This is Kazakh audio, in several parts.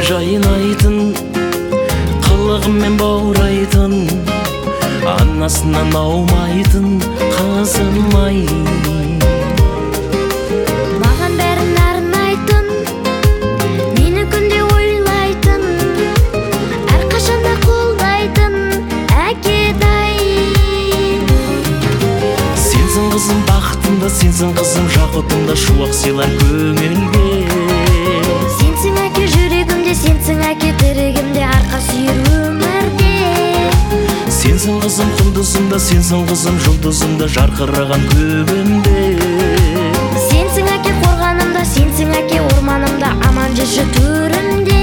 жайнайтын, қылығымен баурайтын, анасынан аумайтын қызым-ай. Маған бәрін арнайтын, мені күнде ойлайтын, әрқашанда қолдайтын әкедай. Сенсің қызым бақытымда, сенсің қызым жақұтымда, шуақ сыйлар көңілге. Сенсің әке жүрегімде, сенсің әке тірегімде, арқа сүйер өмірде. Сенсің қызым құндызымда, сенсің қызым жұлдызымда, жарқыраған көбімде. Сенсің әке қорғанымда, сенсің әке орманымда, аман жүрші төрімде.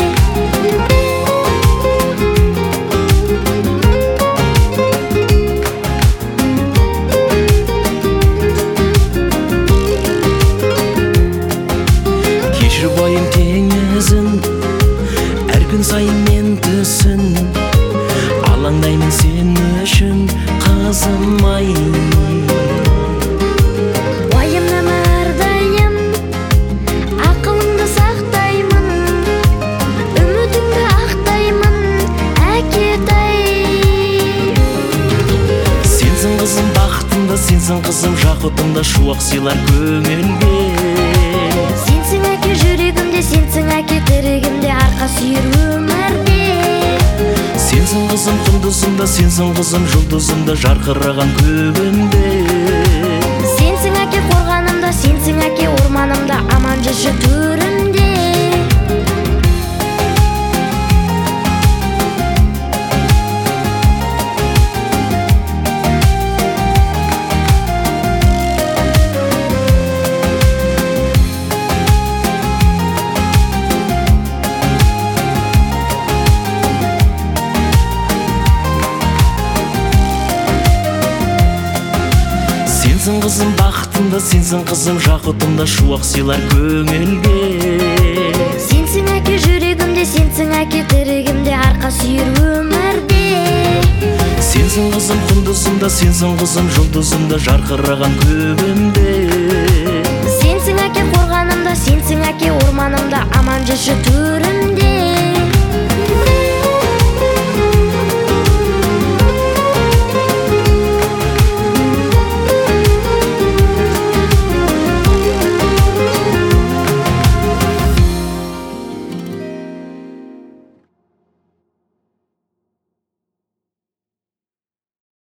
Кешір бойым теңізін, әр күн сайын мен түсін, алаңдаймын сен үшін қызым-ай. Уайымдама әрдайым, ақылыңды сақтаймын, үмітіңді ақтаймын әкетай. Сенсің қызым бақытымда, сенсің қызым жақұтымда, шуақ сыйлар көңілге. Сенсің әке жүрегімде, сенсің әке тірегімде, арқа сүйер өмірде. Сенсің қызым құндызымда, сенсің қызым жұлдызымда, жарқыраған көбімде. Сенсің әке қорғанымда, сенсің әке орманымда, аман жүрші төрімде. Сенсің қызым бақытымда, сенсің қызым жақұтымда, шуақ сыйлар көңілге. Сенсің әке жүрегімде, сенсің әке тірегімде, арқа сүйер өмірде. Сенсің қызым құндызымда, сенсің қызым жұлдызымда, жарқыраған көбімде. Сенсің әке қорғанымда, сенсің әке орманымда, аман жүрші төрімде.